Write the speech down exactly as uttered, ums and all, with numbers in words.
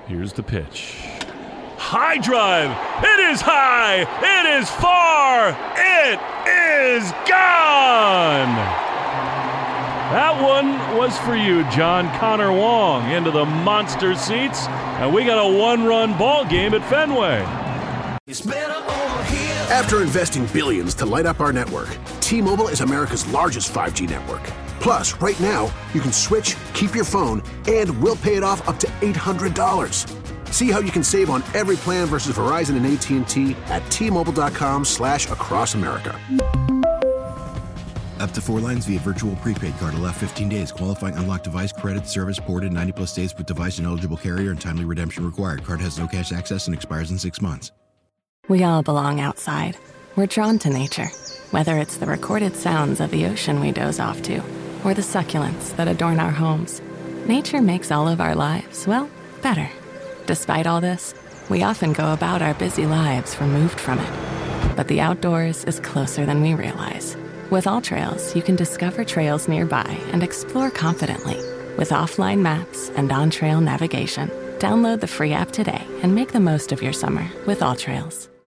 Here's the pitch. High drive. It is high. It is far. It is gone. That one was for you, John. Connor Wong into the monster seats, and we got a one-run ball game at Fenway. After investing billions to light up our network, T-Mobile is America's largest five G network. Plus, right now, you can switch, keep your phone, and we'll pay it off up to eight hundred dollars. See how you can save on every plan versus Verizon and A T and T at T-Mobile.com slash across America. Up to four lines via virtual prepaid card. Allow fifteen days. Qualifying unlocked device credit service ported ninety plus days with device and eligible carrier and timely redemption required. Card has no cash access and expires in six months. We all belong outside. We're drawn to nature. Whether it's the recorded sounds of the ocean we doze off to, or the succulents that adorn our homes, nature makes all of our lives, well, better. Despite all this, we often go about our busy lives removed from it. But the outdoors is closer than we realize. With AllTrails, you can discover trails nearby and explore confidently. With offline maps and on-trail navigation, download the free app today and make the most of your summer with AllTrails.